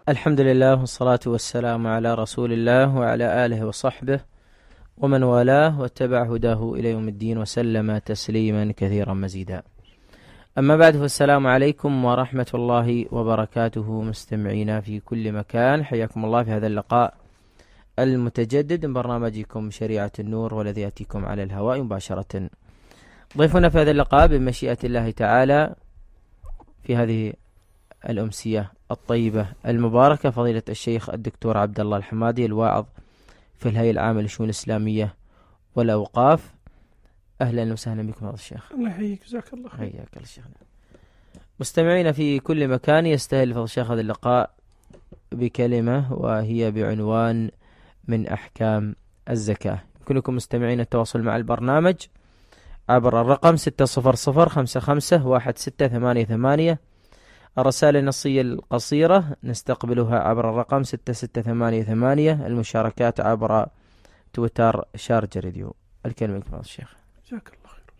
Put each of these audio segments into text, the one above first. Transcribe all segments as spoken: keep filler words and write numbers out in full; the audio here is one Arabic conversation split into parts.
الحمد لله والصلاة والسلام على رسول الله وعلى آله وصحبه ومن والاه واتبع هداه إلى يوم الدين وسلم تسليما كثيرا مزيدا. أما بعد، فالسلام عليكم ورحمة الله وبركاته مستمعينا في كل مكان، حياكم الله في هذا اللقاء المتجدد من برنامجكم شريعة النور، والذي يأتيكم على الهواء مباشرة. ضيفنا في هذا اللقاء بمشيئة الله تعالى في هذه الأمسية الطيبة المباركة فضيلة الشيخ الدكتور عبد الله الحمادي، الواعظ في الهيئة العامة للشؤون الإسلامية والأوقاف. أهلا وسهلا بكم هذا الشيخ. الله يحييك، جزاك الله خير. حياك الله شيخنا. مستمعين في كل مكان، يستهل فضل الشيخ هذا اللقاء بكلمة وهي بعنوان من أحكام الزكاة. يمكنكم مستمعين التواصل مع البرنامج عبر الرقم ستة صفر صفر خمسة خمسة واحد ستة ثمانية ثمانية. الرسائل النصية القصيرة نستقبلها عبر الرقم ستة ستة ثمانية ثمانية. المشاركات عبر تويتر شارجة راديو. الكلمة لك الشيخ. جزاك الله خير.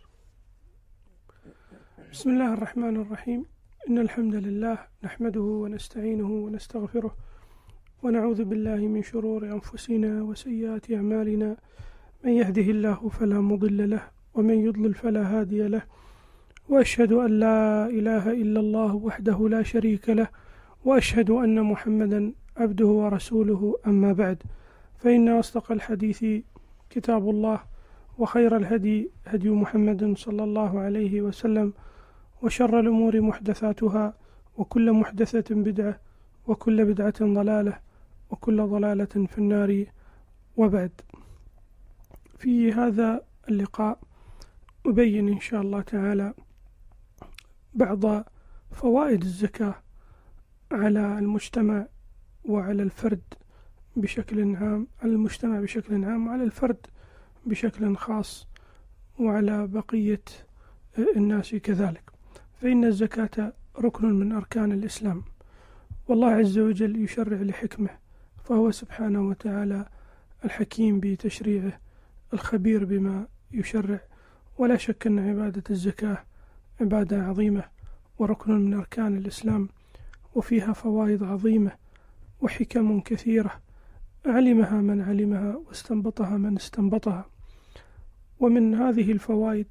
بسم الله الرحمن الرحيم. إن الحمد لله نحمده ونستعينه ونستغفره ونعوذ بالله من شرور أنفسنا وسيئات أعمالنا. من يهده الله فلا مضل له ومن يضلل فلا هادي له، وأشهد أن لا إله إلا الله وحده لا شريك له، وأشهد أن محمدا عبده ورسوله. أما بعد، فإن أصدق الحديث كتاب الله، وخير الهدي هدي محمد صلى الله عليه وسلم، وشر الأمور محدثاتها، وكل محدثة بدعة، وكل بدعة ضلالة، وكل ضلالة في النار. وبعد، في هذا اللقاء أبين إن شاء الله تعالى بعض فوائد الزكاة على المجتمع وعلى الفرد بشكل عام، على المجتمع بشكل عام وعلى الفرد بشكل خاص، وعلى بقية الناس كذلك. فإن الزكاة ركن من أركان الإسلام، والله عز وجل يشرع لحكمه، فهو سبحانه وتعالى الحكيم بتشريعه الخبير بما يشرع. ولا شك أن عبادة الزكاة عبادة عظيمة وركن من أركان الإسلام، وفيها فوائد عظيمة وحكم كثيرة علمها من علمها واستنبطها من استنبطها. ومن هذه الفوائد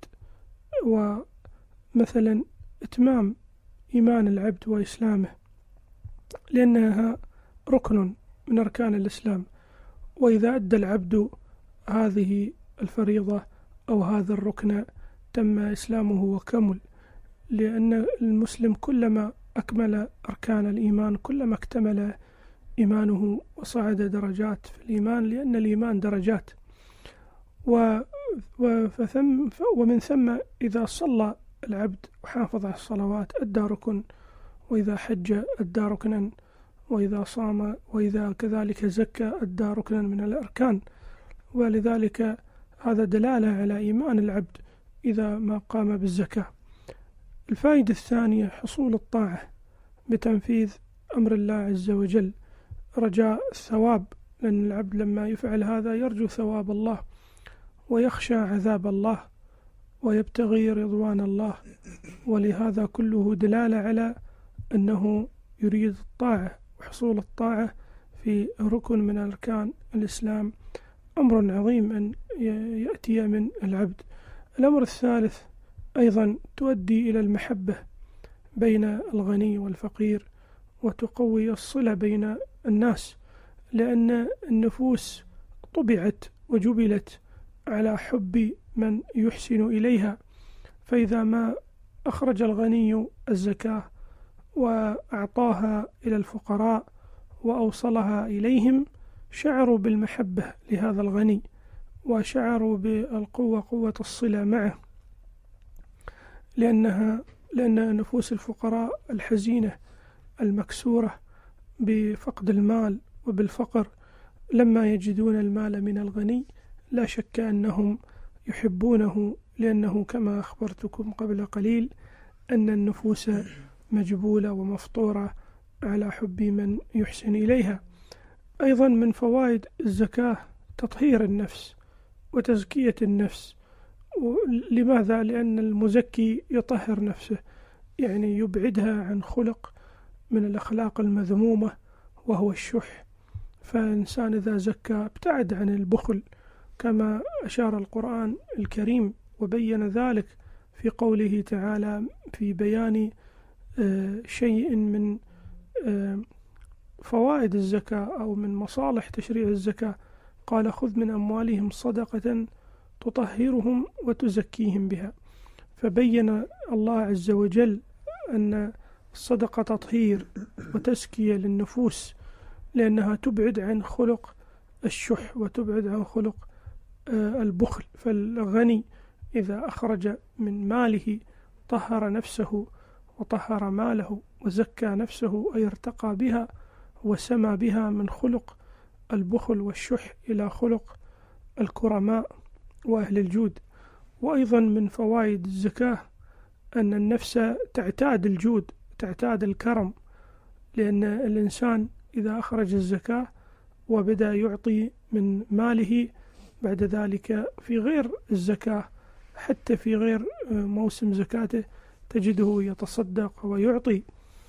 ومثلا إتمام إيمان العبد وإسلامه، لأنها ركن من أركان الإسلام. وإذا أدى العبد هذه الفريضة أو هذا الركن تم إسلامه وكمل، لأن المسلم كلما أكمل أركان الإيمان كلما اكتمل إيمانه وصعد درجات في الإيمان، لأن الإيمان درجات. وفثم ومن ثم إذا صلى العبد وحافظ على الصلوات أدى ركن، وإذا حج أدى ركنا، وإذا صام وإذا كذلك زكى أدى ركنا من الأركان. ولذلك هذا دلالة على إيمان العبد إذا ما قام بالزكاة. الفائدة الثانية حصول الطاعة بتنفيذ أمر الله عز وجل، رجاء الثواب، لأن العبد لما يفعل هذا يرجو ثواب الله ويخشى عذاب الله ويبتغي رضوان الله. ولهذا كله دلالة على أنه يريد الطاعة، وحصول الطاعة في ركن من أركان الإسلام أمر عظيم أن يأتي من العبد. الأمر الثالث أيضا تؤدي إلى المحبة بين الغني والفقير، وتقوي الصلة بين الناس، لأن النفوس طبعت وجبلت على حب من يحسن إليها. فإذا ما أخرج الغني الزكاة وأعطاها إلى الفقراء وأوصلها إليهم، شعروا بالمحبة لهذا الغني، وشعروا بالقوة، قوة الصلة معه، لأنها لأن نفوس الفقراء الحزينة المكسورة بفقد المال وبالفقر لما يجدون المال من الغني لا شك أنهم يحبونه، لأنه كما أخبرتكم قبل قليل أن النفوس مجبولة ومفطورة على حب من يحسن إليها. أيضا من فوائد الزكاة تطهير النفس وتزكية النفس. لماذا؟ لأن المزكي يطهر نفسه، يعني يبعدها عن خلق من الأخلاق المذمومة وهو الشح. فالإنسان إذا زكى ابتعد عن البخل كما أشار القرآن الكريم وبين ذلك في قوله تعالى في بيان شيء من فوائد الزكاة أو من مصالح تشريع الزكاة، قال خذ من أموالهم صدقة تطهرهم وتزكيهم بها. فبين الله عز وجل أن الصدقة تطهير وتزكية للنفوس، لأنها تبعد عن خلق الشح وتبعد عن خلق البخل. فالغني إذا أخرج من ماله طهر نفسه وطهر ماله وزكى نفسه أي ارتقى بها وسمى بها من خلق البخل والشح إلى خلق الكرماء وأهل الجود. وأيضا من فوائد الزكاة أن النفس تعتاد الجود، تعتاد الكرم، لأن الإنسان إذا أخرج الزكاة وبدأ يعطي من ماله بعد ذلك في غير الزكاة، حتى في غير موسم زكاته تجده يتصدق ويعطي،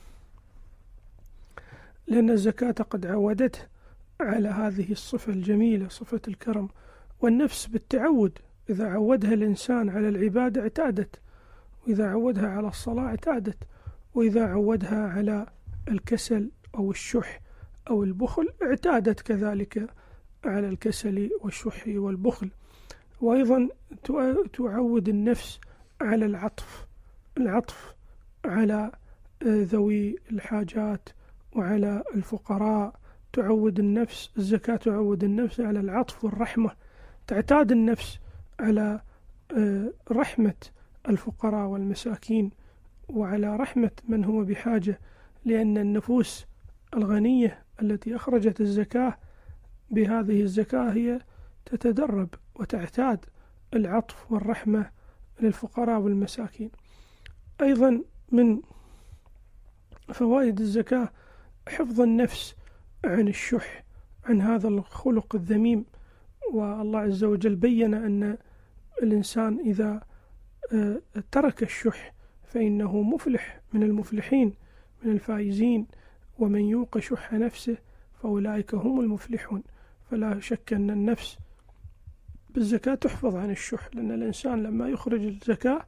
لأن الزكاة قد عودته على هذه الصفة الجميلة، صفة الكرم. والنفس بالتعود، إذا عودها الإنسان على العبادة اعتادت، وإذا عودها على الصلاة اعتادت، وإذا عودها على الكسل أو الشح أو البخل اعتادت كذلك على الكسل والشح والبخل. وأيضا تعود النفس على العطف، العطف على ذوي الحاجات وعلى الفقراء. تعود النفس الزكاة تعود النفس على العطف والرحمة، تعتاد النفس على رحمة الفقراء والمساكين وعلى رحمة من هو بحاجة، لأن النفوس الغنية التي أخرجت الزكاة بهذه الزكاة هي تتدرب وتعتاد العطف والرحمة للفقراء والمساكين. أيضا من فوائد الزكاة حفظ النفس عن الشح، عن هذا الخلق الذميم. والله عز وجل بين أن الإنسان إذا ترك الشح فإنه مفلح من المفلحين، من الفائزين. ومن يوق شح نفسه فأولئك هم المفلحون. فلا شك أن النفس بالزكاة تحفظ عن الشح، لأن الإنسان لما يخرج الزكاة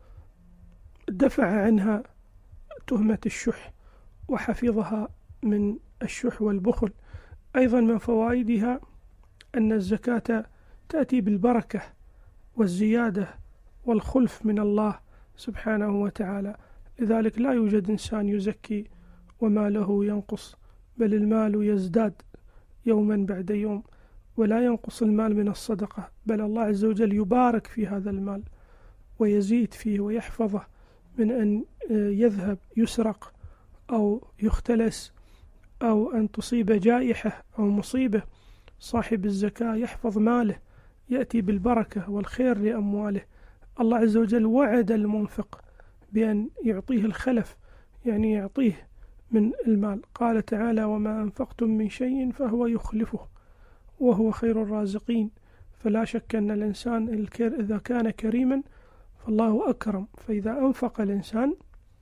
دفع عنها تهمة الشح وحفظها من الشح والبخل. أيضا من فوائدها أن الزكاة تأتي بالبركة والزيادة والخلف من الله سبحانه وتعالى، لذلك لا يوجد إنسان يزكي وماله ينقص، بل المال يزداد يوما بعد يوم، ولا ينقص المال من الصدقة، بل الله عز وجل يبارك في هذا المال ويزيد فيه ويحفظه من أن يذهب يسرق أو يختلس أو أن تصيب جائحة أو مصيبة. صاحب الزكاة يحفظ ماله، يأتي بالبركة والخير لأمواله. الله عز وجل وعد المنفق بأن يعطيه الخلف، يعني يعطيه من المال. قال تعالى وما أنفقتم من شيء فهو يخلفه وهو خير الرازقين. فلا شك أن الإنسان إذا كان كريما فالله أكرم، فإذا أنفق الإنسان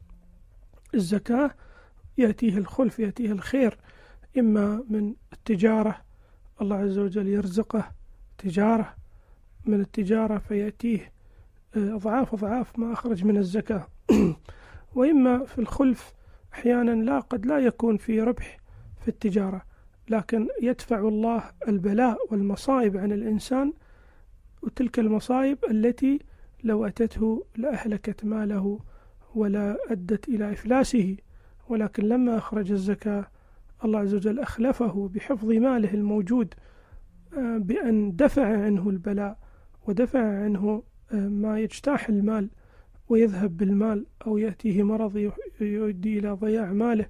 الزكاة يأتيه الخلف، يأتيه الخير، إما من التجارة، الله عز وجل يرزقه تجارة من التجارة فيأتيه أضعاف أضعاف ما أخرج من الزكاة وإما في الخلف أحيانا لا قد لا يكون في ربح في التجارة، لكن يدفع الله البلاء والمصائب عن الإنسان، وتلك المصائب التي لو أتته لأهلكت ماله ولا أدت إلى إفلاسه، ولكن لما أخرج الزكاة الله عز وجل أخلفه بحفظ ماله الموجود، بأن دفع عنه البلاء ودفع عنه ما يجتاح المال ويذهب بالمال، أو يأتيه مرض يؤدي إلى ضياع ماله،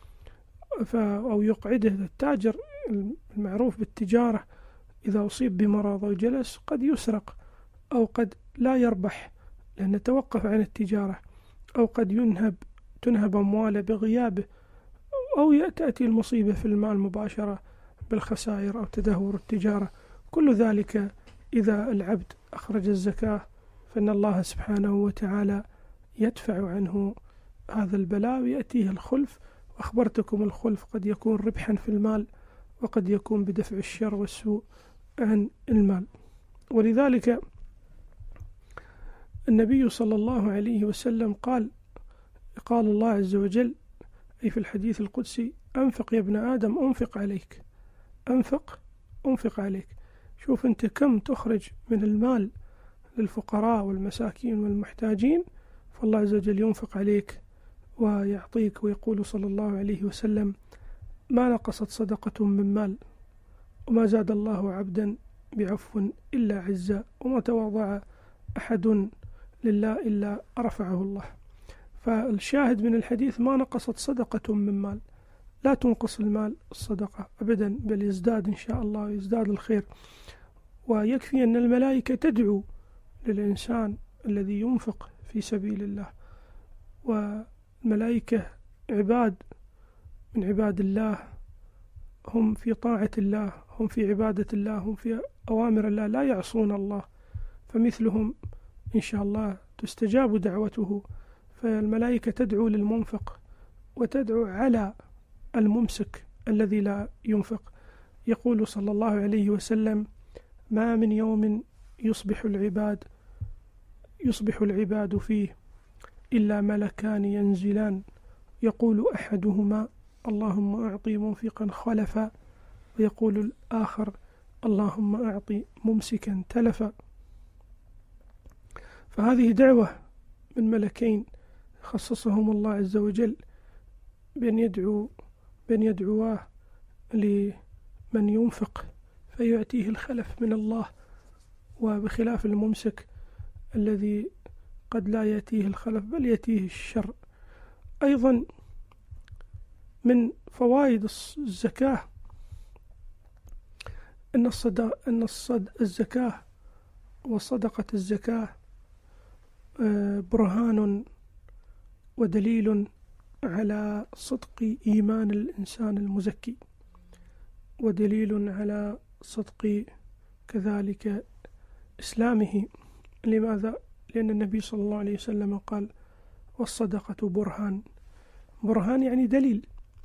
أو يقعده التاجر المعروف بالتجارة إذا أصيب بمرض أو جلس قد يسرق، أو قد لا يربح لأنه توقف عن التجارة، أو قد ينهب تنهب أمواله بغيابه، أو تأتي المصيبة في المال مباشرة بالخسائر أو تدهور التجارة. كل ذلك إذا العبد أخرج الزكاة فإن الله سبحانه وتعالى يدفع عنه هذا البلاء ويأتيه الخلف أخبرتكم الخلف قد يكون ربحا في المال، وقد يكون بدفع الشر والسوء عن المال. ولذلك النبي صلى الله عليه وسلم قال قال الله عز وجل أي في الحديث القدسي: أنفق يا ابن آدم أنفق عليك، أنفق أنفق عليك. شوف أنت كم تخرج من المال للفقراء والمساكين والمحتاجين، فالله عز وجل ينفق عليك ويعطيك. ويقول صلى الله عليه وسلم: ما نقصت صدقة من مال، وما زاد الله عبدا بعفو إلا عزا، وما تواضع أحد لله إلا رفعه الله. فالشاهد من الحديث: ما نقصت صدقة من مال. لا تنقص المال الصدقة أبدا، بل يزداد إن شاء الله، يزداد الخير. ويكفي أن الملائكة تدعو للإنسان الذي ينفق في سبيل الله. والملائكة عباد من عباد الله، هم في طاعة الله، هم في عبادة الله، هم في أوامر الله، لا يعصون الله. فمثلهم إن شاء الله تستجاب دعوته. فالملائكة تدعو للمنفق وتدعو على الممسك الذي لا ينفق. يقول صلى الله عليه وسلم: ما من يوم يصبح العباد يصبح العباد فيه إلا ملكان ينزلان، يقول أحدهما: اللهم أعطي منفقا خلفا، ويقول الآخر: اللهم أعطي ممسكا تلفا. فهذه دعوة من ملكين خصصهم الله عز وجل بأن يدعو بأن يدعواه لمن ينفق فيأتيه الخلف من الله، وبخلاف الممسك الذي قد لا يأتيه الخلف بل يأتيه الشر. أيضا من فوائد الزكاة أن الصد... أن الصد... الزكاة وصدقة الزكاة برهان ودليل على صدق إيمان الإنسان المزكي، ودليل على صدق كذلك إسلامه. لماذا؟ لأن النبي صلى الله عليه وسلم قال: والصدقة برهان. برهان يعني دليل.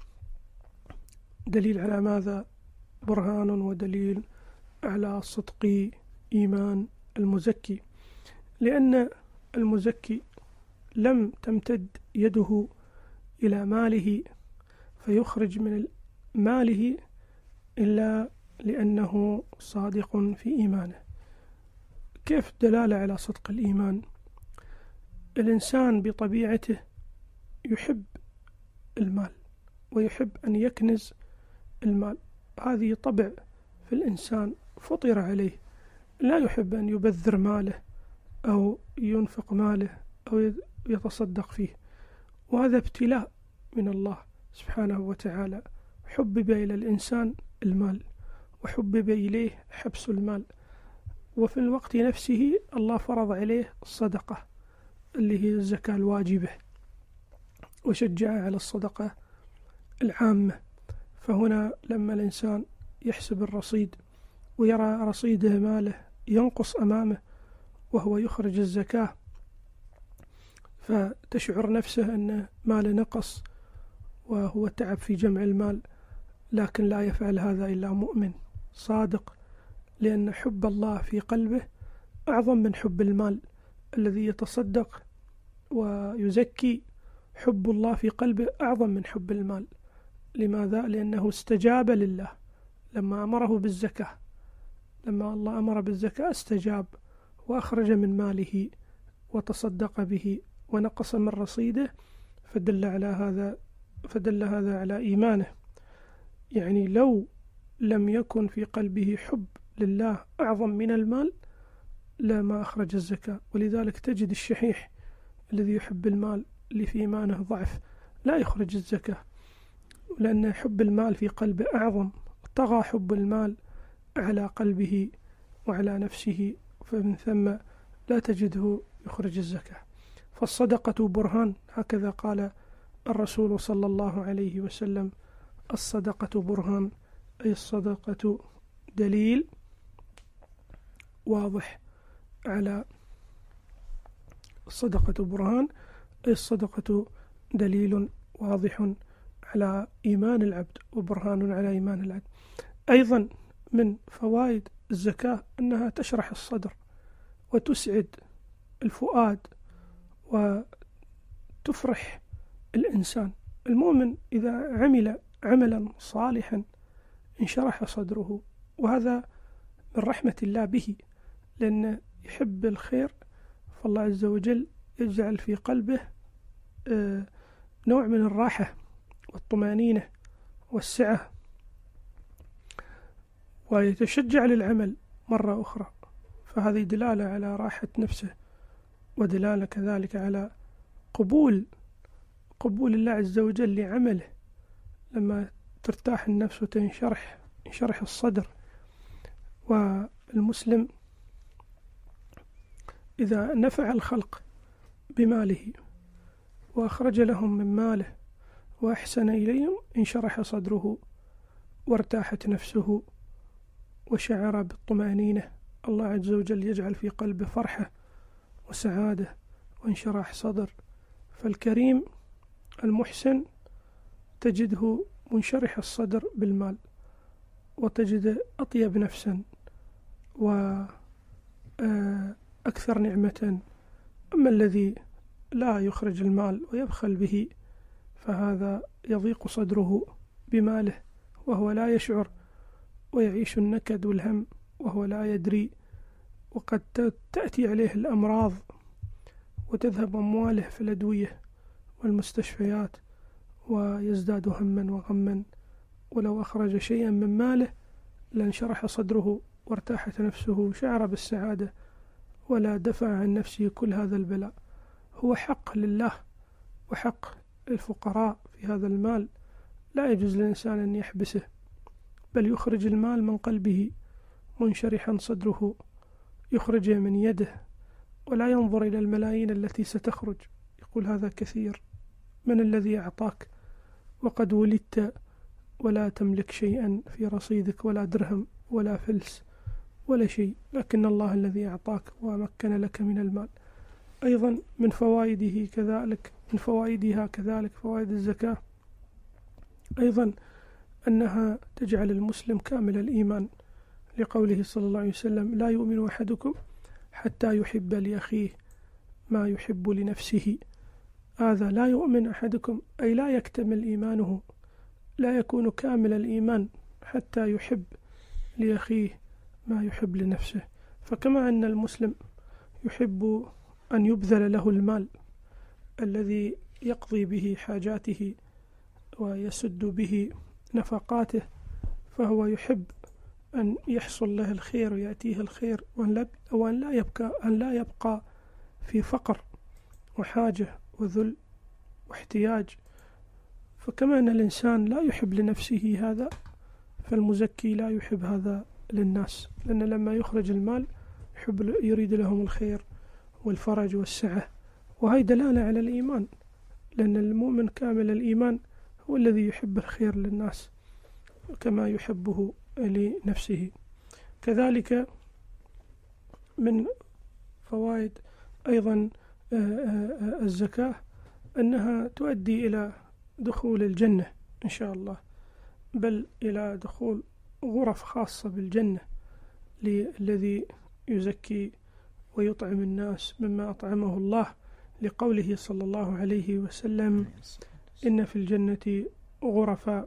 دليل على ماذا؟ برهان ودليل على صدق إيمان المزكي، لأن المزكي لم تمتد يده إلى ماله فيخرج من ماله إلا لأنه صادق في إيمانه. كيف دلالة على صدق الإيمان؟ الإنسان بطبيعته يحب المال ويحب أن يكنز المال، هذه طبع في الإنسان فطر عليه، لا يحب أن يبذر ماله أو ينفق ماله أو يتصدق فيه. وهذا ابتلاء من الله سبحانه وتعالى. حبب إلى الإنسان المال، وحبب إليه حبس المال، وفي الوقت نفسه الله فرض عليه الصدقة اللي هي الزكاة الواجبة، وشجع على الصدقة العامة. فهنا لما الإنسان يحسب الرصيد ويرى رصيده ماله ينقص أمامه وهو يخرج الزكاة، فتشعر نفسه أن ماله نقص وهو تعب في جمع المال، لكن لا يفعل هذا إلا مؤمن صادق، لأن حب الله في قلبه أعظم من حب المال. الذي يتصدق ويزكي حب الله في قلبه أعظم من حب المال. لماذا؟ لأنه استجاب لله لما أمره بالزكاة. لما الله أمر بالزكاة استجاب وأخرج من ماله وتصدق به ونقص من رصيده، فدل على هذا فدل هذا على إيمانه. يعني لو لم يكن في قلبه حب لله أعظم من المال لما أخرج الزكاة. ولذلك تجد الشحيح الذي يحب المال اللي في إيمانه ضعف لا يخرج الزكاة، لأن حب المال في قلبه أعظم، طغى حب المال على قلبه وعلى نفسه، فمن ثم لا تجده يخرج الزكاة. فالصدقة برهان، هكذا قال الرسول صلى الله عليه وسلم: الصدقة برهان، أي الصدقة دليل واضح على الصدقة برهان أي الصدقة دليل واضح على إيمان العبد وبرهان على إيمان العبد. أيضا من فوائد الزكاة أنها تشرح الصدر وتسعد الفؤاد وتفرح الإنسان. المؤمن إذا عمل عملا صالحا انشرح صدره، وهذا من رحمة الله به، لأنه يحب الخير، فالله عز وجل يجعل في قلبه نوع من الراحة والطمأنينة والسعة، ويتشجع للعمل مرة أخرى. فهذه دلالة على راحة نفسه، ودلالة كذلك على قبول قبول الله عز وجل لعمله. لما ترتاح النفس وتنشرح ينشرح الصدر. والمسلم إذا نفع الخلق بماله وأخرج لهم من ماله وأحسن إليهم انشرح صدره وارتاحت نفسه وشعر بالطمأنينة. الله عز وجل يجعل في قلبه فرحة وسعادة وانشراح صدر. فالكريم المحسن تجده منشرح الصدر بالمال، وتجد أطيب نفسا وأكثر نعمة. أما الذي لا يخرج المال ويبخل به فهذا يضيق صدره بماله وهو لا يشعر، ويعيش النكد والهم وهو لا يدري، وقد تأتي عليه الأمراض وتذهب أمواله في الأدوية والمستشفيات، ويزداد هما وغما. ولو أخرج شيئا من ماله لانشرح صدره وارتاحت نفسه، شعر بالسعادة ولا دفع عن نفسه كل هذا البلاء. هو حق لله وحق الفقراء في هذا المال، لا يجوز للإنسان أن يحبسه، بل يخرج المال من قلبه منشرحا صدره، يخرجه من يده، ولا ينظر إلى الملايين التي ستخرج، يقول هذا كثير. من الذي أعطاك وقد ولدت ولا تملك شيئا في رصيدك، ولا درهم ولا فلس ولا شيء، لكن الله الذي أعطاك ومكن لك من المال. أيضا من فوائده كذلك من فوائدها كذلك فوائد الزكاة أيضا أنها تجعل المسلم كامل الإيمان، لقوله صلى الله عليه وسلم: لا يؤمن أحدكم حتى يحب لأخيه ما يحب لنفسه. هذا لا يؤمن أحدكم أي لا يكتمل إيمانه، لا يكون كامل الإيمان حتى يحب لأخيه ما يحب لنفسه. فكما أن المسلم يحب أن يبذل له المال الذي يقضي به حاجاته ويسد به نفقاته، فهو يحب أن يحصل له الخير ويأتيه الخير، وأن لا يبقى أن لا يبقى في فقر وحاجة وذل واحتياج. فكما أن الإنسان لا يحب لنفسه هذا، فالمزكي لا يحب هذا للناس، لأن لما يخرج المال يحب يريد لهم الخير والفرج والسعة. وهي دلالة على الإيمان، لأن المؤمن كامل الإيمان هو الذي يحب الخير للناس كما يحبه لنفسه. كذلك من فوائد أيضا الزكاة أنها تؤدي إلى دخول الجنة إن شاء الله، بل إلى دخول غرف خاصة بالجنة للذي يزكي ويطعم الناس مما أطعمه الله، لقوله صلى الله عليه وسلم: إن في الجنة غرفا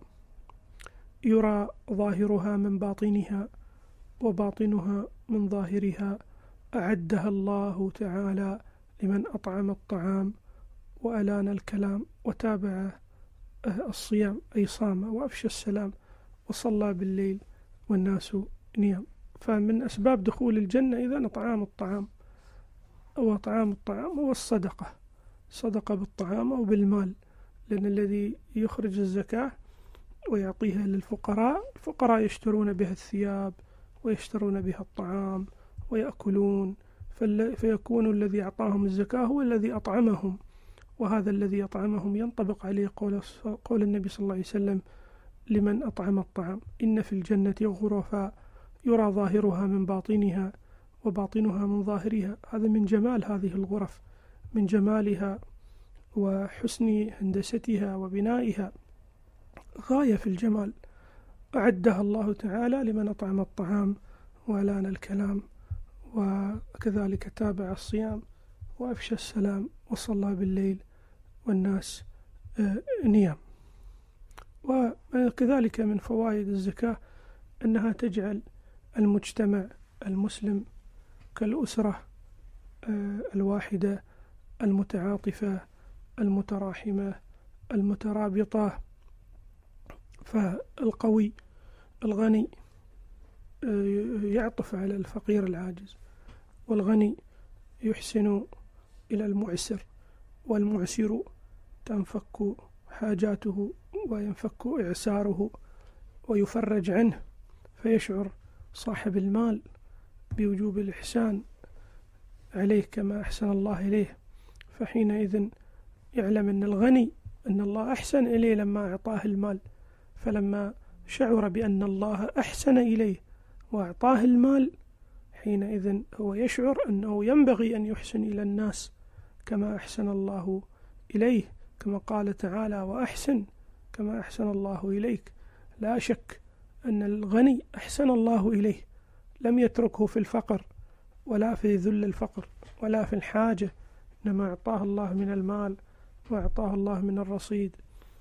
يرى ظاهرها من باطنها وباطنها من ظاهرها، أعدها الله تعالى لمن أطعم الطعام وألان الكلام وتابع الصيام، أي صام وأفشى السلام وصلى بالليل والناس نيام. فمن أسباب دخول الجنة إذا أطعام الطعام، أو طعام الطعام هو الصدقة، صدقة بالطعام أو بالمال، لأن الذي يخرج الزكاة ويعطيها للفقراء، الفقراء يشترون بها الثياب ويشترون بها الطعام ويأكلون، فيكون الذي أعطاهم الزكاة هو الذي أطعمهم، وهذا الذي أطعمهم ينطبق عليه قول, قول النبي صلى الله عليه وسلم: لمن أطعم الطعام إن في الجنة غرفا يرى ظاهرها من باطنها وباطنها من ظاهرها. هذا من جمال هذه الغرف، من جمالها وحسن هندستها وبنائها. غاية في الجمال أعدها الله تعالى لمن أطعم الطعام وألان الكلام، وكذلك تابع الصيام وأفشى السلام وصلى بالليل والناس نيام. وكذلك من فوائد الزكاة أنها تجعل المجتمع المسلم كالأسرة الواحدة المتعاطفة المتراحمة المترابطة. فالقوي الغني يعطف على الفقير العاجز، والغني يحسن إلى المعسر، والمعسر تنفك حاجاته وينفك إعساره ويفرج عنه، فيشعر صاحب المال بوجوب الإحسان عليه كما أحسن الله إليه، فحينئذ يعلم أن الغني أن الله أحسن إليه لما أعطاه المال، فلما شعر بأن الله أحسن إليه وأعطاه المال حينئذ هو يشعر أنه ينبغي أن يحسن إلى الناس كما أحسن الله إليه، كما قال تعالى: وأحسن كما أحسن الله إليك. لا شك أن الغني أحسن الله إليه، لم يتركه في الفقر ولا في ذل الفقر ولا في الحاجة، إنما أعطاه الله من المال وأعطاه الله من الرصيد،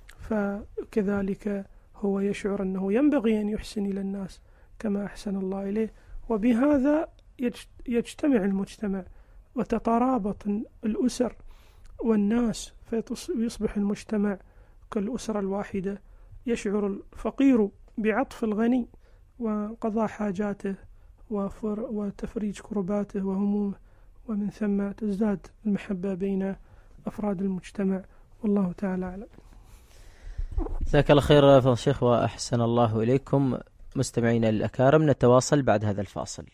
فكذلك هو يشعر أنه ينبغي أن يحسن إلى الناس كما أحسن الله إليه، وبهذا يجتمع المجتمع وتترابط الأسر والناس، فيصبح المجتمع كالأسرة الواحدة، يشعر الفقير بعطف الغني وقضاء حاجاته وتفريج كرباته وهمومه، ومن ثم تزداد المحبة بين أفراد المجتمع، والله تعالى أعلم. جزاك الله خير فضل الشيخ وأحسن الله إليكم. مستمعينا الأكارم، نتواصل بعد هذا الفاصل.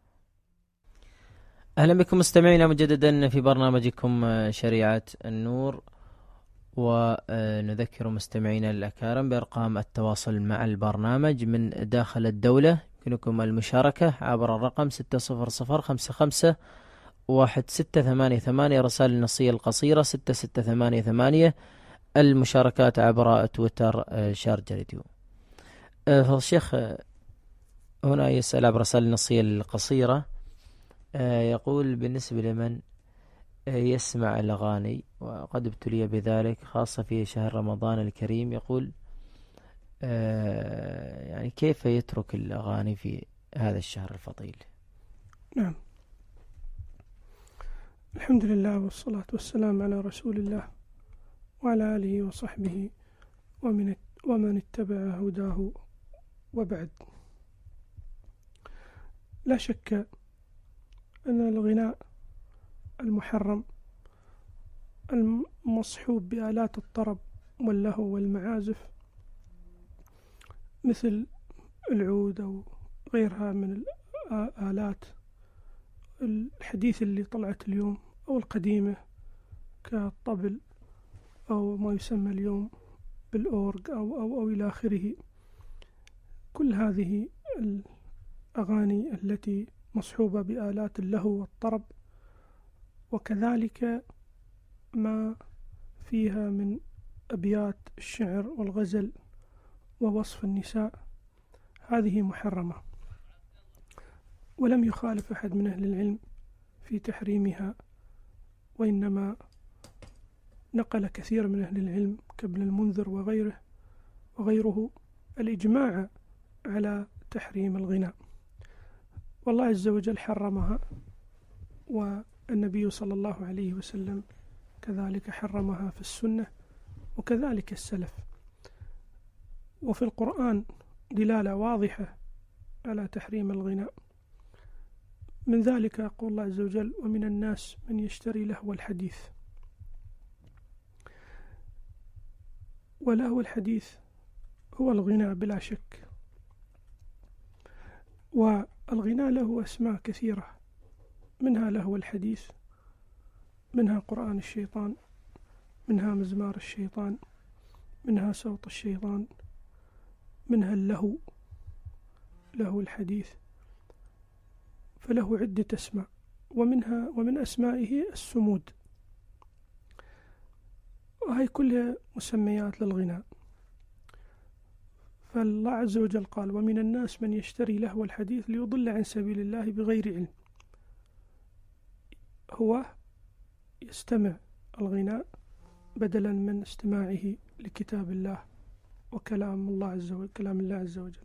أهلا بكم مستمعينا مجددا في برنامجكم شريعة النور، ونذكر مستمعينا الأكارم بأرقام التواصل مع البرنامج من داخل الدولة. يمكنكم المشاركة عبر الرقم ستة صفر صفر خمسة خمسة واحد ستة ثمانية ثمانية، رسائل النصية القصيرة ستة ستة ثمانية ثمانية، المشاركات عبر تويتر شارجة راديو. فالشيخ هنا يسأل عبر رسائل النصية القصيرة، يقول: بالنسبة لمن يسمع الأغاني وقد ابتلي بذلك خاصة في شهر رمضان الكريم، يقول يعني كيف يترك الأغاني في هذا الشهر الفضيل؟ نعم، الحمد لله والصلاة والسلام على رسول الله وعلى آله وصحبه ومن ومن اتبع هداه، وبعد. لا شك أن الغناء المحرم المصحوب بآلات الطرب واللهو والمعازف مثل العود أو غيرها من الآلات الحديثة اللي طلعت اليوم أو القديمة كالطبل أو ما يسمى اليوم بالأورج أو, أو, أو إلى آخره، كل هذه الأغاني التي مصحوبة بآلات اللهو والطرب، وكذلك ما فيها من أبيات الشعر والغزل ووصف النساء، هذه محرمة، ولم يخالف أحد من أهل العلم في تحريمها، وإنما نقل كثير من أهل العلم كابن المنذر وغيره وغيره الإجماع على تحريم الغناء، والله عز وجل حرمها، والنبي صلى الله عليه وسلم كذلك حرمها في السنة، وكذلك السلف، وفي القرآن دلالة واضحة على تحريم الغناء. من ذلك يقول الله عز وجل: ومن الناس من يشتري لهو الحديث. ولهو الحديث هو الغناء بلا شك، والغناء له أسماء كثيرة، منها لهو الحديث، منها قرآن الشيطان، منها مزمار الشيطان، منها صوت الشيطان، منها اللهو، لهو الحديث، فله عدة أسماء، ومنها ومن أسمائه السمود، وهي كلها مسميات للغناء. فالله عز وجل قال ومن الناس من يشتري لهو الحديث ليضل عن سبيل الله بغير علم. هو يستمع الغناء بدلا من استماعه لكتاب الله وكلام الله عز وجل كلام الله عز وجل.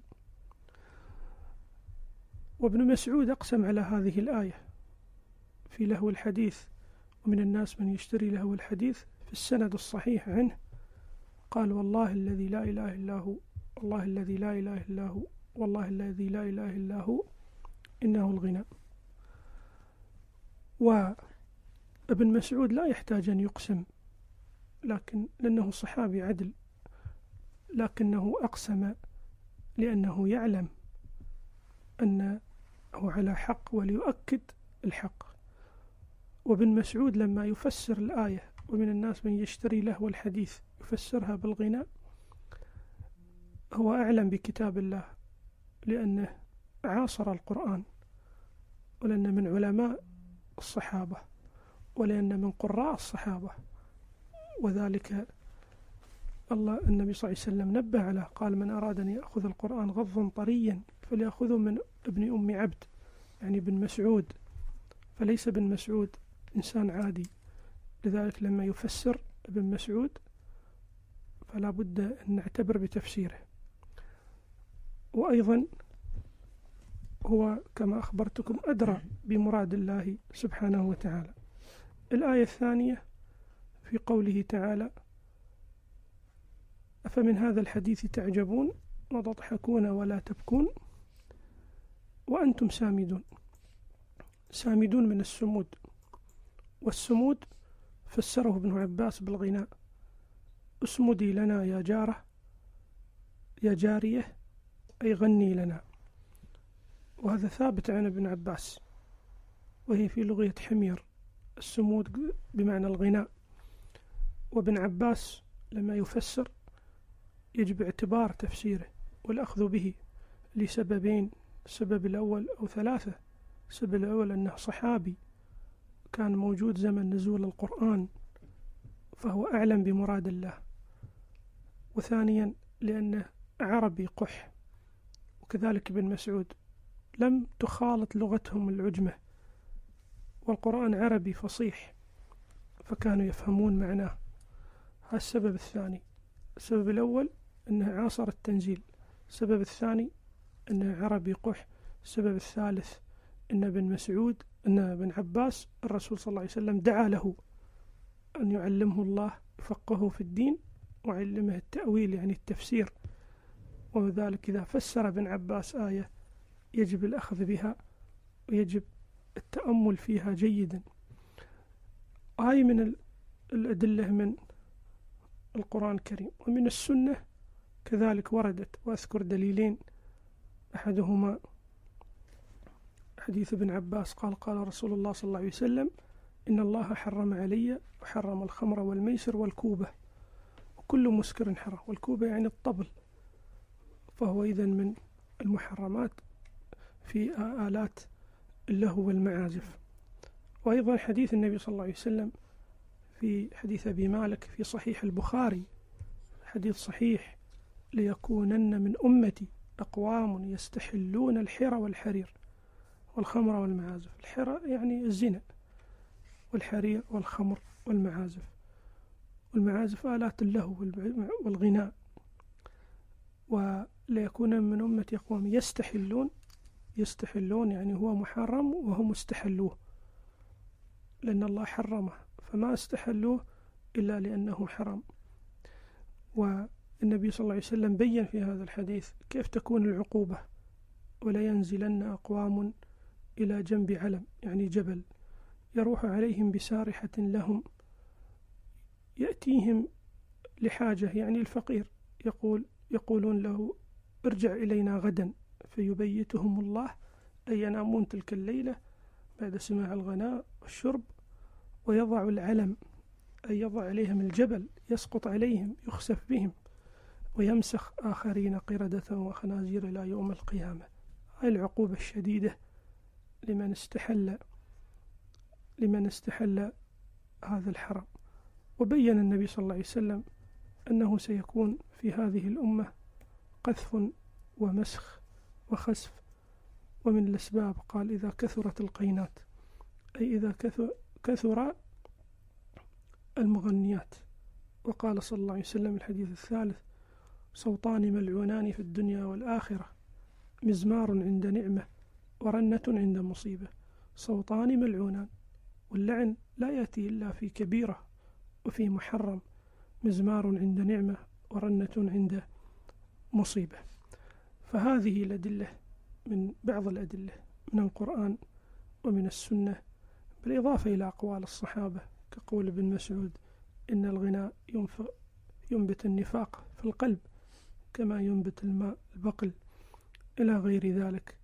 وابن مسعود أقسم على هذه الآية في لهو الحديث ومن الناس من يشتري لهو الحديث في السند الصحيح عنه قال والله الذي لا إله إلا هو والله الذي لا إله إلا هو والله الذي لا إله إلا هو إنه الغناء. وابن مسعود لا يحتاج أن يقسم، لكن لأنه صحابي عدل، لكنه أقسم لأنه يعلم أنه على حق وليؤكد الحق. وابن مسعود لما يفسر الآية ومن الناس من يشتري لهو الحديث يفسرها بالغناء هو أعلم بكتاب الله، لأنه عاصر القرآن، ولأنه من علماء الصحابة، ولأنه من قراء الصحابة. وذلك الله النبي صلى الله عليه وسلم نبه عليه، قال من أراد أن يأخذ القرآن غضا طريا فليأخذه من ابن أم عبد، يعني ابن مسعود، فليس ابن مسعود إنسان عادي. لذلك لما يفسر ابن مسعود فلا بد أن نعتبر بتفسيره. وأيضا هو كما أخبرتكم أدرى بمراد الله سبحانه وتعالى. الآية الثانية في قوله تعالى أفمن هذا الحديث تعجبون وتضحكون ولا تبكون وأنتم سامدون. سامدون من السمود، والسمود فسره ابن عباس بالغناء، اسمدي لنا يا جارة يا جارية أي غني لنا. وهذا ثابت عن ابن عباس، وهي في لغة حمير، السمود بمعنى الغناء. وابن عباس لما يفسر يجب اعتبار تفسيره والأخذ به لسببين، السبب الأول أو ثلاثة. السبب الأول أنه صحابي كان موجود زمن نزول القرآن فهو أعلم بمراد الله، وثانيا لأنه عربي قح، وكذلك ابن مسعود لم تخالط لغتهم العجمة، والقرآن عربي فصيح فكانوا يفهمون معناه. هذا السبب الثاني. السبب الأول أنه عاصر التنزيل، السبب الثاني أنه عربي قح، السبب الثالث أن ابن مسعود أن ابن عباس الرسول صلى الله عليه وسلم دعا له أن يعلمه الله يفقهه في الدين وعلمه التأويل يعني التفسير. وذلك إذا فسر ابن عباس آية يجب الأخذ بها ويجب التأمل فيها جيدا. هاي من الأدلة من القرآن الكريم. ومن السنة كذلك وردت، وأذكر دليلين. أحدهما حديث ابن عباس قال قال رسول الله صلى الله عليه وسلم إن الله حرم علي وحرم الخمر والميسر والكوبة وكل مسكر حرام. والكوبة يعني الطبل، فهو إذن من المحرمات في آلات اللهو والمعازف. وأيضا حديث النبي صلى الله عليه وسلم في حديث أبي مالك في صحيح البخاري، حديث صحيح ليكونن من أمتي أقوام يستحلون الحرى والحرير والخمر والمعازف. الحرى يعني الزنا، والحرير والخمر والمعازف. والمعازف آلات اللهو والغناء. وليكون من أمتي أقوام يستحلون يستحلون يعني هو محرم وهم استحلوه، لأن الله حرمه، فما استحلوه إلا لأنه حرام. والنبي صلى الله عليه وسلم بيّن في هذا الحديث كيف تكون العقوبة: ولا ينزلن أقوام إلى جنب علم يعني جبل يروح عليهم بسارحة لهم، يأتيهم لحاجة يعني الفقير، يقول يقولون له ارجع إلينا غدا، فيبيتهم الله أي ينامون تلك الليلة بعد سماع الغناء والشرب، ويضع العلم أي يضع عليهم الجبل، يسقط عليهم يخسف بهم، ويمسخ آخرين قردة وخنازير إلى يوم القيامة. هاي العقوبة الشديدة لمن استحل لمن استحل هذا الحرام. وبين النبي صلى الله عليه وسلم أنه سيكون في هذه الأمة قذف ومسخ وخسف. ومن الأسباب قال إذا كثرت القينات، أي إذا كثر المغنيات. وقال صلى الله عليه وسلم الحديث الثالث: صوتان ملعونان في الدنيا والآخرة، مزمار عند نعمة ورنة عند مصيبة. صوتان ملعونان، واللعن لا يأتي إلا في كبيرة وفي محرم. مزمار عند نعمة ورنة عند مصيبة. فهذه الأدلة من بعض الأدلة من القرآن ومن السنة، بالإضافة إلى أقوال الصحابة كقول ابن مسعود: إن الغناء ينبت النفاق في القلب كما ينبت الماء البقل، إلى غير ذلك.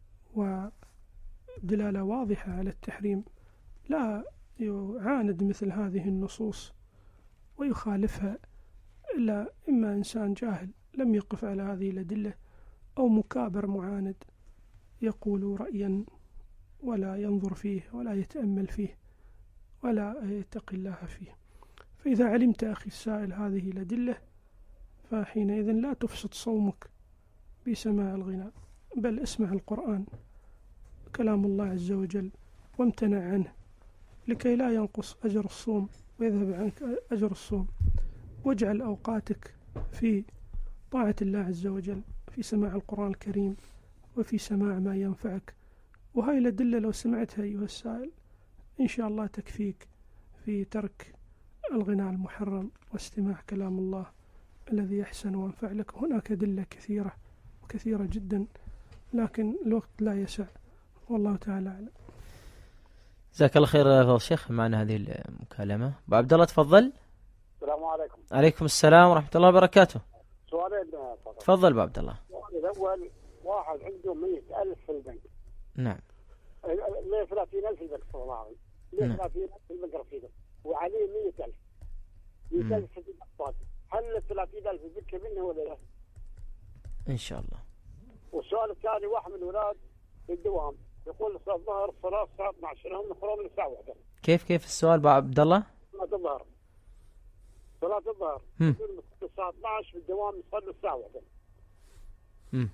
ودلالة واضحة على التحريم، لا يعاند مثل هذه النصوص ويخالفها إلا إما إنسان جاهل لم يقف على هذه الأدلة، أو مكابر معاند يقول رأيا ولا ينظر فيه ولا يتأمل فيه ولا يتقي الله فيه. فإذا علمت أخي السائل هذه الأدلة، فحينئذ لا تفسد صومك بسماع الغناء، بل اسمع القرآن كلام الله عز وجل وامتنع عنه، لكي لا ينقص أجر الصوم ويذهب عنك أجر الصوم. واجعل أوقاتك في طاعة الله عز وجل، في سماع القرآن الكريم وفي سماع ما ينفعك. وهاي الأدلة لو سمعتها أيها السائل إن شاء الله تكفيك في ترك الغناء المحرم واستماع كلام الله الذي يحسن وينفع لك. هناك أدلة كثيرة وكثيرة جدا، لكن الوقت لا يسع، والله تعالى أعلم. جزاك الله خير فضل الشيخ معنا هذه المكالمة. أبو عبد الله تفضل. السلام عليكم. عليكم السلام ورحمة الله وبركاته. سؤالين تفضل أبو عبد الله. الأول، واحد عنده مئة ألف في البنك. نعم. ليه ثلاثين ألف في البنك صلى الله عليه وسلم؟ ليه ثلاثين ألف في البنك رصيده وعليه مئة ألف؟ مئة ألف في البنك. هل الثلاثين ألف البنك منه ولا لا؟ إن شاء الله. والسؤال الثاني، واحد من الأولاد في الدوام يقول الصلاة الظهر الصلاة الساعة اثني عشر، هم يخرجون من الساعة واحدة. كيف كيف السؤال أبو عبد الله؟ صلاة الظهر صلاة الظهر يقول الساعة اثني عشر في الدوام يصلي الساعة واحدة. امم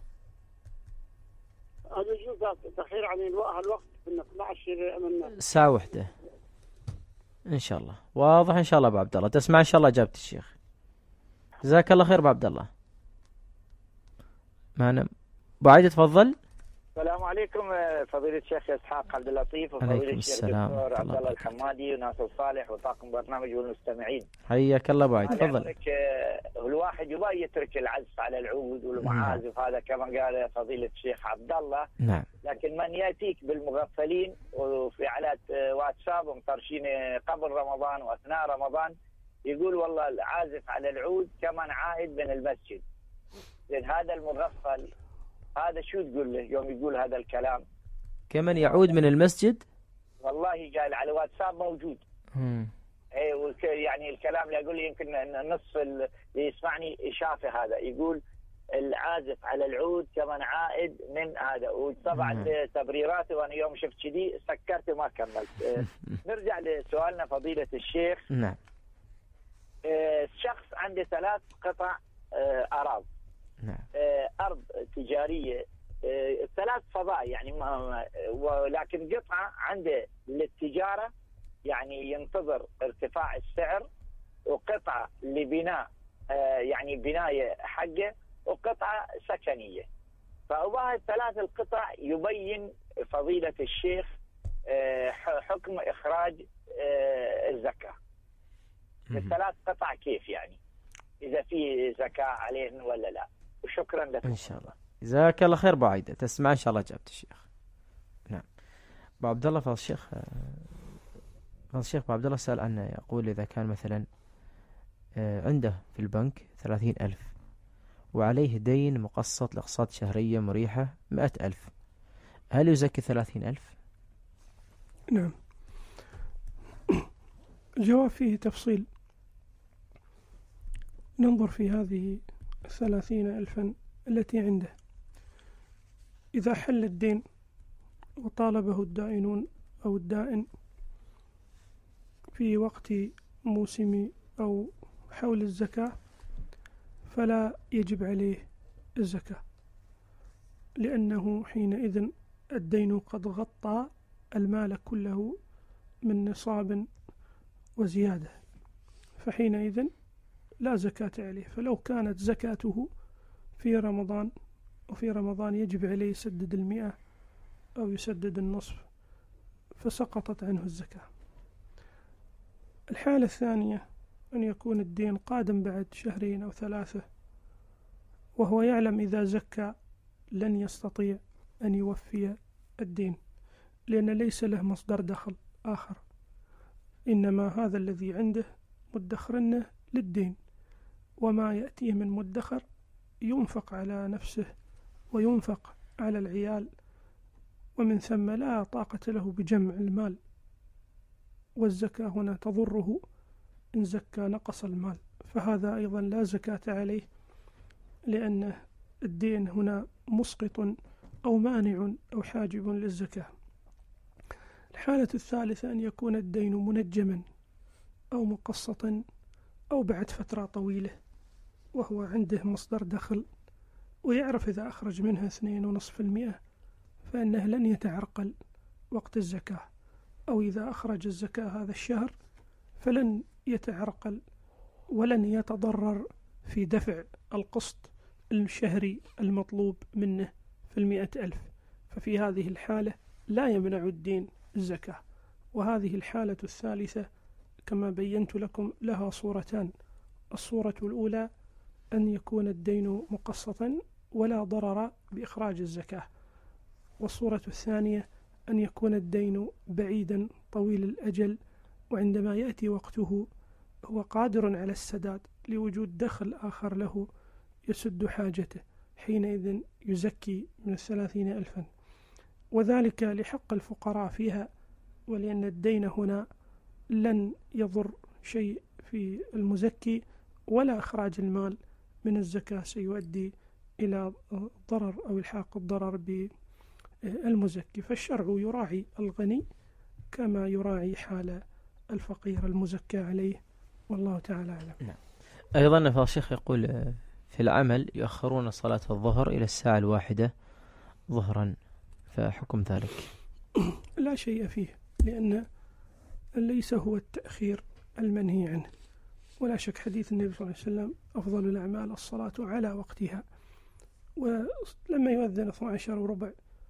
هل يجوز تأخير عن الوقت من اثني عشر من الساعة واحدة؟ إن شاء الله واضح إن شاء الله أبو عبد الله. تسمع إن شاء الله إجابة الشيخ. جزاك الله خير أبو عبد الله. معنا أبو عايدة تفضل. السلام عليكم فضيلة الشيخ إسحاق عبد اللطيف وفضيلة الشيخ الدكتور عبد الله الحمادي وناصر صالح وطاقم برنامج والمستمعين. حياك الله أبو عايدة تفضل. الواحد يبغى يترك العزف على العود والمعازف، هذا كما قال فضيلة الشيخ عبد الله. نعم. لكن من يأتيك بالمغفلين وفي على واتساب ومطرشين قبل رمضان وأثناء رمضان يقول والله العازف على العود كمن عائد من المسجد. لأن هذا المغفل هذا شو تقول له يوم يقول هذا الكلام؟ كمن يعود من المسجد؟ والله قال على واتساب موجود. امم اي يعني الكلام اللي اقول يمكن نصف اللي يسمعني يشافه هذا، يقول العازف على العود كمن عائد من هذا. وطبعا تبريراته وانا يوم شفت كذي سكرت وما كملت. نرجع لسؤالنا فضيلة الشيخ. نعم. شخص عنده ثلاث قطع أراضي. نعم. أرض تجارية، ثلاث فضاء يعني، ولكن قطعة عنده للتجارة يعني ينتظر ارتفاع السعر، وقطعة لبناء يعني بناية حقه، وقطعة سكنية. فأباها الثلاث القطع يبين فضيلة الشيخ حكم إخراج الزكاة. الثلاث قطع كيف يعني؟ إذا في زكاة عليهن ولا لا؟ وشكرا لكم. إن شاء الله. جزاك الله خير أبو عايدة. تسمع إن شاء الله إجابة الشيخ. نعم. أبو عبد الله فضل الشيخ فضل الشيخ أبو عبد الله سأل عنه، يقول إذا كان مثلا عنده في البنك ثلاثين ألف وعليه دين مقسط لأقساط شهرية مريحة مئة ألف، هل يزكي ثلاثين ألف؟ نعم. الجواب فيه تفصيل. ننظر في هذه الثلاثين ألفا التي عنده. إذا حل الدين وطالبه الدائنون أو الدائن في وقت موسم أو حول الزكاة، فلا يجب عليه الزكاة، لأنه حينئذ الدين قد غطى المال كله من نصاب وزيادة، فحينئذ لا زكاة عليه. فلو كانت زكاته في رمضان، وفي رمضان يجب عليه يسدد المئة أو يسدد النصف، فسقطت عنه الزكاة. الحالة الثانية أن يكون الدين قادم بعد شهرين أو ثلاثة، وهو يعلم إذا زكى لن يستطيع أن يوفي الدين، لأن ليس له مصدر دخل آخر، إنما هذا الذي عنده مدخرنه للدين، وما يأتيه من مدخر ينفق على نفسه وينفق على العيال، ومن ثم لا طاقة له بجمع المال، والزكاة هنا تضره، إن زكى نقص المال، فهذا أيضا لا زكاة عليه، لأن الدين هنا مسقط أو مانع أو حاجب للزكاة. الحالة الثالثة أن يكون الدين منجما أو مقسطا أو بعد فترة طويلة، وهو عنده مصدر دخل ويعرف إذا أخرج منها اثنين ونصف المئة فإنه لن يتعرقل وقت الزكاة، أو إذا أخرج الزكاة هذا الشهر فلن يتعرقل ولن يتضرر في دفع القسط الشهري المطلوب منه في المئة ألف، ففي هذه الحالة لا يمنع الدين الزكاة. وهذه الحالة الثالثة كما بينت لكم لها صورتان: الصورة الأولى أن يكون الدين مقسطا ولا ضرر بإخراج الزكاة، والصورة الثانية أن يكون الدين بعيدا طويل الأجل، وعندما يأتي وقته هو قادر على السداد لوجود دخل آخر له يسد حاجته، حينئذ يزكي من الثلاثين ألفا، وذلك لحق الفقراء فيها، ولأن الدين هنا لن يضر شيء في المزكي، ولا إخراج المال من الزكاة سيؤدي إلى ضرر أو إلحاق الضرر بالمزكي، فالشرع يراعي الغني كما يراعي حال الفقير المزكى عليه، والله تعالى أعلم. نعم. أيضا فالشيخ يقول في العمل يؤخرون صلاة الظهر إلى الساعة الواحدة ظهرا، فحكم ذلك؟ لا شيء فيه، لأن ليس هو التأخير المنهي عنه، ولا شك حديث النبي صلى الله عليه وسلم أفضل الأعمال الصلاة على وقتها، ولما يؤذن اثنا عشر وربع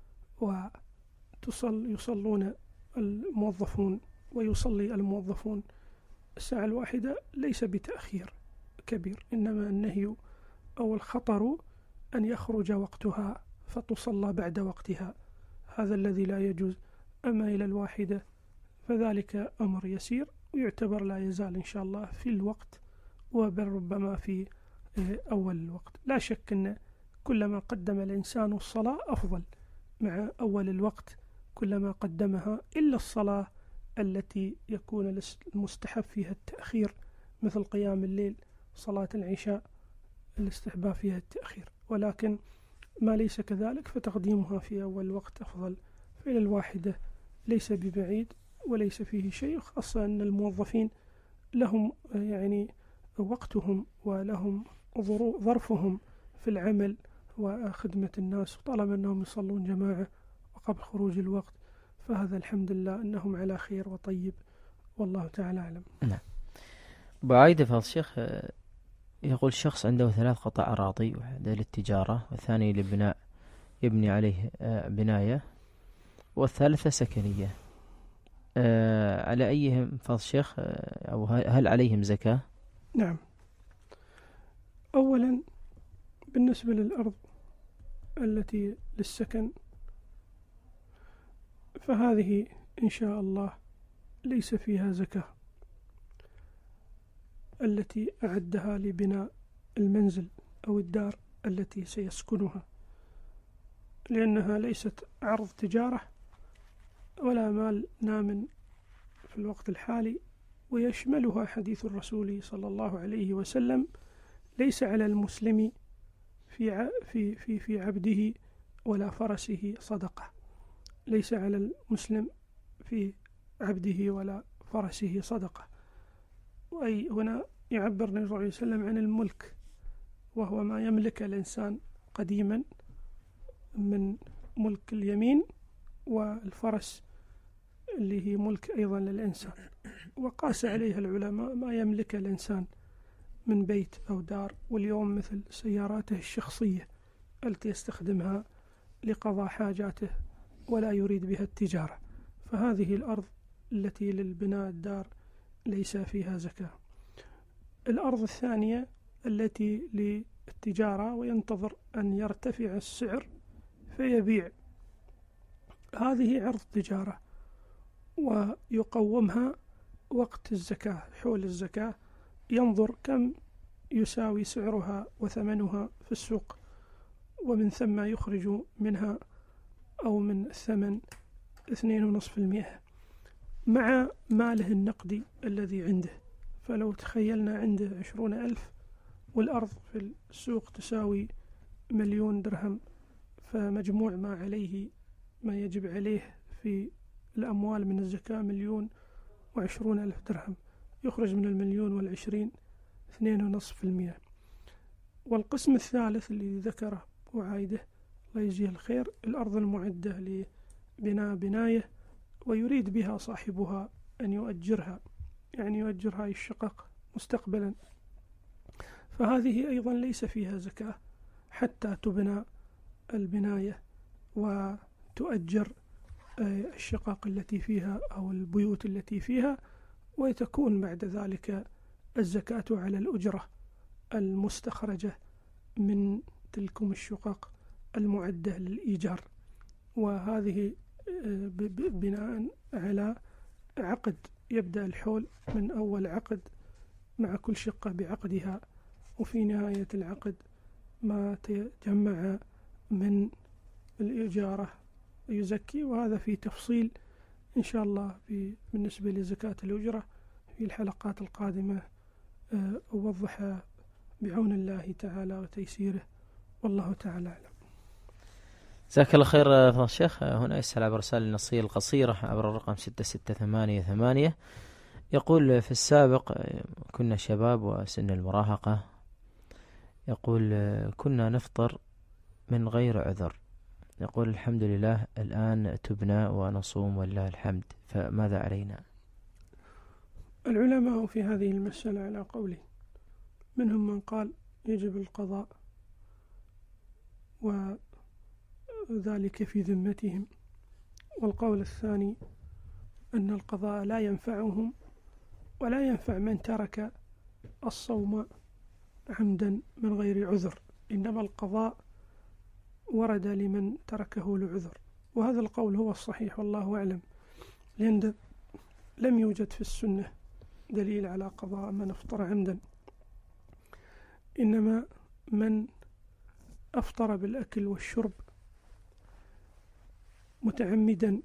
وتصل يصلون الموظفون ويصلي الموظفون الساعة الواحدة ليس بتأخير كبير، إنما النهي أو الخطر أن يخرج وقتها فتصلى بعد وقتها، هذا الذي لا يجوز. أما إلى الواحدة فذلك أمر يسير ويعتبر لا يزال إن شاء الله في الوقت، وبل ربما في أول الوقت. لا شك أن كلما قدم الإنسان الصلاة أفضل مع أول الوقت كلما قدمها، إلا الصلاة التي يكون المستحب فيها التأخير مثل قيام الليل، صلاة العشاء الاستحباب فيها التأخير، ولكن ما ليس كذلك فتقديمها في أول الوقت أفضل. فإلى الواحدة ليس ببعيد وليس فيه شيء، خاصة أن الموظفين لهم يعني وقتهم ولهم ظرفهم في العمل وخدمة الناس، طالما أنهم يصلون جماعة وقبل خروج الوقت فهذا الحمد لله أنهم على خير وطيب، والله تعالى أعلم. نعم. بعيد فضل الشيخ يقول شخص عنده ثلاث قطع أراضي، واحدة للتجارة والثاني للبناء يبني عليه بناية والثالثة سكنية، أه على أيهم فضل الشيخ أو هل عليهم زكاة؟ نعم. أولا بالنسبة للأرض التي للسكن فهذه إن شاء الله ليس فيها زكاة، التي أعدها لبناء المنزل أو الدار التي سيسكنها، لأنها ليست عرض تجارة ولا مال نام في الوقت الحالي، ويشملها حديث الرسول صلى الله عليه وسلم: ليس على المسلم في في في في عبده ولا فرسه صدقة. ليس على المسلم في عبده ولا فرسه صدقة. وأي هنا يعبر النبي صلى الله عليه وسلم عن الملك، وهو ما يملك الإنسان قديما من ملك اليمين، والفرس اللي هي ملك أيضا للإنسان. وقاس عليها العلماء ما يملك الإنسان من بيت أو دار، واليوم مثل سياراته الشخصية التي يستخدمها لقضاء حاجاته ولا يريد بها التجارة. فهذه الأرض التي للبناء الدار ليس فيها زكاة. الأرض الثانية التي للتجارة وينتظر أن يرتفع السعر فيبيع، هذه عرض تجارة ويقومها وقت الزكاة، حول الزكاة ينظر كم يساوي سعرها وثمنها في السوق، ومن ثم يخرج منها أو من الثمن اثنين ونصف المئة مع ماله النقدي الذي عنده. فلو تخيلنا عنده عشرون ألف والأرض في السوق تساوي مليون درهم، فمجموع ما عليه ما يجب عليه في الأموال من الزكاة مليون وعشرون ألف درهم، يخرج من المليون والعشرين اثنين ونصف في المئة. والقسم الثالث اللي ذكره وعايده الله يجزيه الخير، الأرض المعدة لبناء بناية ويريد بها صاحبها أن يؤجرها، يعني يؤجر هاي الشقق مستقبلا، فهذه أيضا ليس فيها زكاة حتى تبنى البناية وتؤجر الشقق التي فيها أو البيوت التي فيها، وتكون بعد ذلك الزكاة على الأجرة المستخرجة من تلكم الشقق المعدة للإيجار. وهذه بناء على عقد، يبدأ الحول من أول عقد مع كل شقة بعقدها، وفي نهاية العقد ما تجمع من الإجارة يزكي. وهذا في تفصيل إن شاء الله بالنسبة لزكاة الأجرة في الحلقات القادمة أوضحها بعون الله تعالى وتيسيره، والله تعالى أعلم. جزاك الله خير فضل الشيخ. هنا يسأل عبر رسالة النصية القصيرة عبر الرقم ستة ستة ثمانية ثمانية، يقول: في السابق كنا شباب وسن المراهقة، يقول كنا نفطر من غير عذر، يقول الحمد لله الآن تبنى ونصوم ولله الحمد، فماذا علينا؟ العلماء في هذه المسألة على قوله، منهم من قال يجب القضاء وذلك في ذمتهم، والقول الثاني أن القضاء لا ينفعهم ولا ينفع من ترك الصوم عمدا من غير عذر، إنما القضاء ورد لمن تركه لعذر. وهذا القول هو الصحيح والله أعلم، لأن لم يوجد في السنة دليل على قضاء من أفطر عمدا، إنما من أفطر بالأكل والشرب متعمدا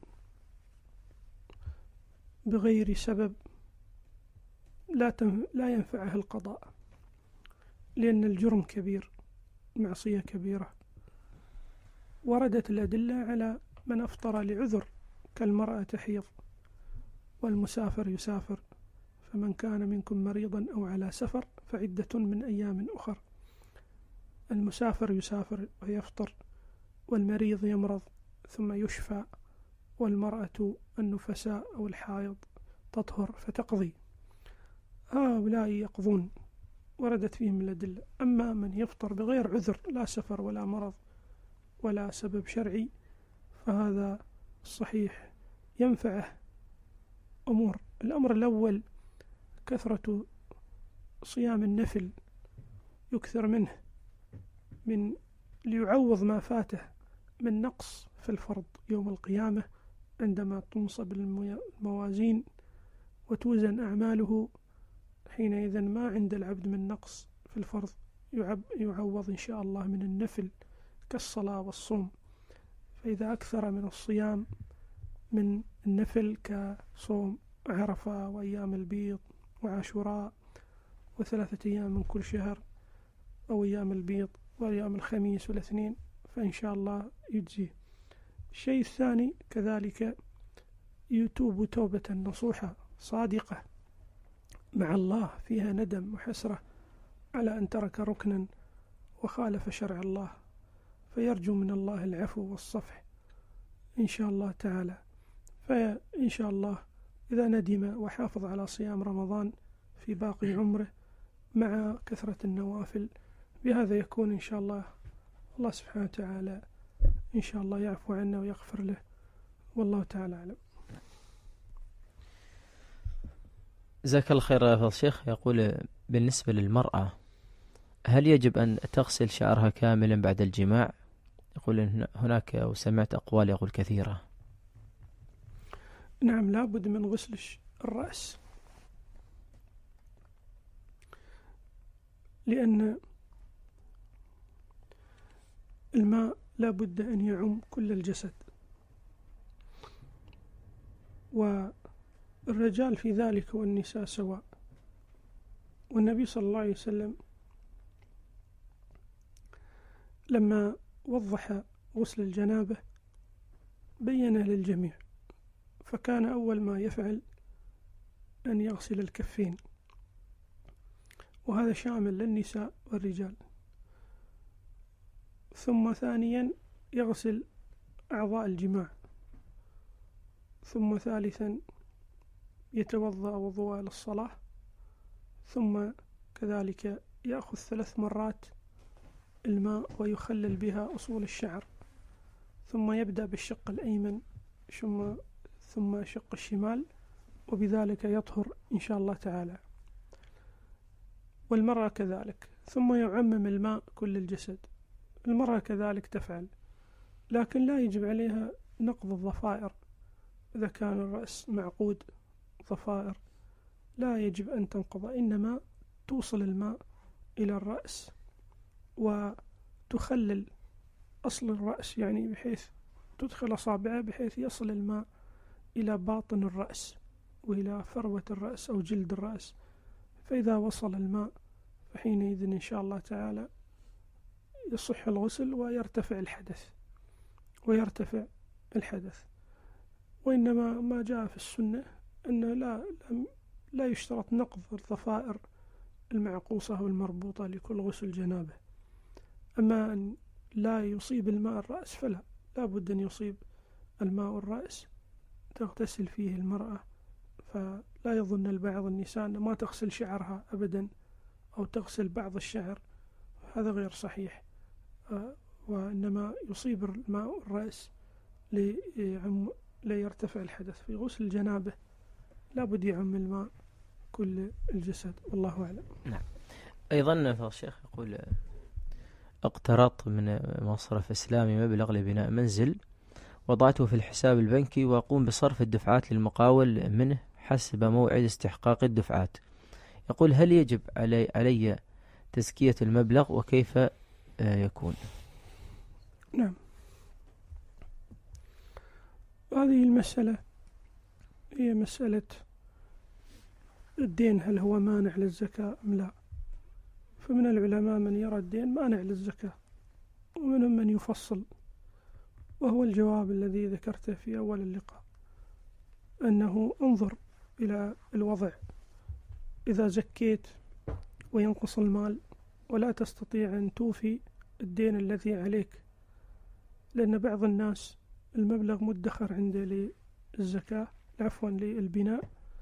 بغير سبب لا لا ينفعه القضاء، لأن الجرم كبير، معصية كبيرة. وردت الأدلة على من أفطر لعذر، كالمرأة تحيض والمسافر يسافر، فمن كان منكم مريضا أو على سفر فعدة من أيام أخر. المسافر يسافر ويفطر، والمريض يمرض ثم يشفى، والمرأة النفساء أو الحائض تطهر فتقضي، هؤلاء يقضون، وردت فيهم الأدلة. أما من يفطر بغير عذر، لا سفر ولا مرض ولا سبب شرعي، فهذا الصحيح ينفعه أمور. الأمر الأول كثرة صيام النفل، يكثر منه من ليعوض ما فاته من نقص في الفرض يوم القيامة، عندما تنصب الموازين وتوزن أعماله، حينئذ ما عند العبد من نقص في الفرض، يعوض إن شاء الله من النفل كالصلاة والصوم. فإذا أكثر من الصيام من النفل كصوم عرفة وأيام البيض وعاشوراء وثلاثة أيام من كل شهر، أو أيام البيض وأيام الخميس والاثنين، فإن شاء الله يجزيه. الشيء الثاني كذلك يتوب توبة نصوحة صادقة مع الله فيها ندم وحسرة على أن ترك ركنا وخالف شرع الله، فيرجو من الله العفو والصفح إن شاء الله تعالى. فإن شاء الله إذا ندم وحافظ على صيام رمضان في باقي عمره مع كثرة النوافل، بهذا يكون إن شاء الله الله سبحانه وتعالى إن شاء الله يعفو عنا ويغفر له، والله تعالى أعلم. جزاك الله خير يا فضل الشيخ. يقول بالنسبة للمرأة هل يجب أن تغسل شعرها كاملا بعد الجماع؟ يقول إن هناك وسمعت أقوال يقول كثيرة. نعم، لابد من غسل الرأس، لأن الماء لابد أن يعم كل الجسد، والرجال في ذلك والنساء سواء. والنبي صلى الله عليه وسلم لما وضح غسل الجنابة بينه للجميع، فكان أول ما يفعل أن يغسل الكفين، وهذا شامل للنساء والرجال. ثم ثانيا يغسل أعضاء الجماع، ثم ثالثا يتوضأ وضوء للصلاة، ثم كذلك يأخذ ثلاث مرات الماء ويخلل بها أصول الشعر، ثم يبدأ بالشق الأيمن ثم ثم شق الشمال، وبذلك يطهر إن شاء الله تعالى. والمرأة كذلك، ثم يعمم الماء كل الجسد. المرأة كذلك تفعل، لكن لا يجب عليها نقض الضفائر. إذا كان الرأس معقود ضفائر لا يجب أن تنقض، إنما توصل الماء إلى الرأس وتخلل أصل الرأس، يعني بحيث تدخل أصابعها بحيث يصل الماء إلى باطن الرأس وإلى فروة الرأس أو جلد الرأس. فإذا وصل الماء فحينئذ إن شاء الله تعالى يصح الغسل ويرتفع الحدث ويرتفع الحدث. وإنما ما جاء في السنة أن لا لا يشترط نقض الضفائر المعقوصة والمربوطة لكل غسل جنابه. أما أن لا يصيب الماء الرأس فلا، لا بد أن يصيب الماء الرأس تغتسل فيه المرأة. فلا يظن البعض النساء أن ما تغسل شعرها أبدا أو تغسل بعض الشعر، هذا غير صحيح. وإنما يصيب الماء الرأس ليرتفع الحدث. في غسل الجنابة لا بد يعم الماء كل الجسد، والله أعلم. نعم. أيضا فضل الشيخ يقول اقترضت من مصرف إسلامي مبلغ لبناء منزل، وضعته في الحساب البنكي وأقوم بصرف الدفعات للمقاول منه حسب موعد استحقاق الدفعات. يقول هل يجب علي, علي تزكية المبلغ وكيف يكون؟ نعم، هذه المسألة هي مسألة الدين، هل هو مانع للزكاة أم لا؟ فمن العلماء من يرى الدين مانع للزكاة، ومنهم من يفصل، وهو الجواب الذي ذكرته في أول اللقاء، أنه انظر إلى الوضع. إذا زكيت وينقص المال ولا تستطيع أن توفي الدين الذي عليك، لأن بعض الناس المبلغ مدخر عنده للزكاة عفوا للبناء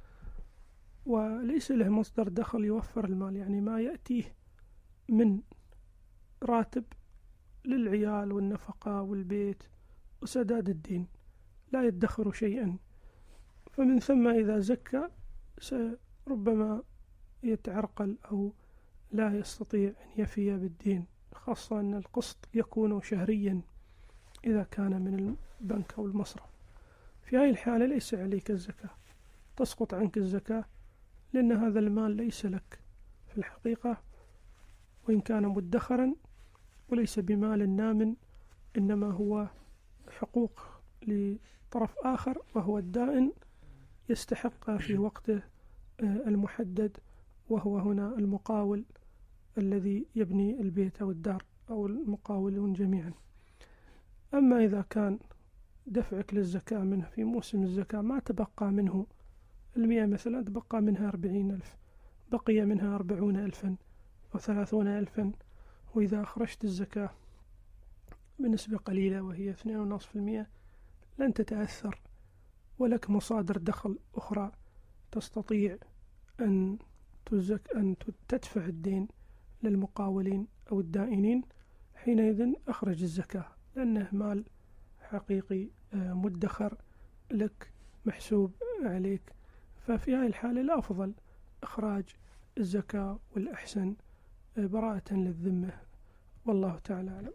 وليس له مصدر دخل يوفر المال، يعني ما يأتيه من راتب للعيال والنفقة والبيت وسداد الدين، لا يدخر شيئا. فمن ثم إذا زكى ربما يتعرقل أو لا يستطيع أن يفي بالدين، خاصة أن القسط يكون شهريا إذا كان من البنك أو المصرف. في هذه الحالة ليس عليك الزكاة، تسقط عنك الزكاة، لأن هذا المال ليس لك في الحقيقة، وإن كان مدخرا وليس بمال نام، إنما هو حقوق لطرف آخر وهو الدائن يستحق في وقته المحدد، وهو هنا المقاول الذي يبني البيت أو الدار أو المقاولون جميعا. أما إذا كان دفعك للزكاة منه في موسم الزكاة ما تبقى منه المئة مثلا، تبقى منها أربعين ألف، بقي منها أربعون ألفا أو ثلاثون ألفا، وإذا أخرجت الزكاة بنسبة قليلة وهي اثنين فاصلة خمسة بالمئة لن تتأثر، ولك مصادر دخل أخرى تستطيع أن تزك أن تدفع الدين للمقاولين أو الدائنين، حينئذ أخرج الزكاة، لأنه مال حقيقي مدخر لك محسوب عليك. ففي هذه الحالة الأفضل إخراج الزكاة، والأحسن براءة للذمة، والله تعالى أعلم.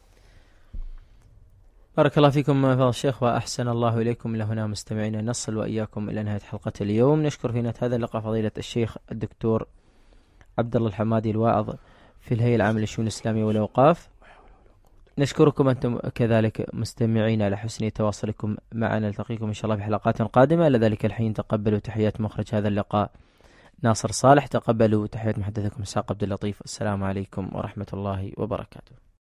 بارك الله فيكم فضل الشيخ وأحسن الله إليكم. إلى هنا مستمعينا نصل وإياكم إلى نهاية حلقة اليوم. نشكر في نهاية هذا اللقاء فضيلة الشيخ الدكتور عبد الله الحمادي الواعظ في الهيئة العامة للشؤون الإسلامية والأوقاف. نشكركم أنتم كذلك مستمعين على حسن تواصلكم معنا. نلتقيكم إن شاء الله في حلقات قادمة. إلى ذلك الحين تقبلوا تحيات مخرج هذا اللقاء ناصر صالح، تقبلوا تحيات محدثكم إسحاق عبد اللطيف. السلام عليكم ورحمة الله وبركاته.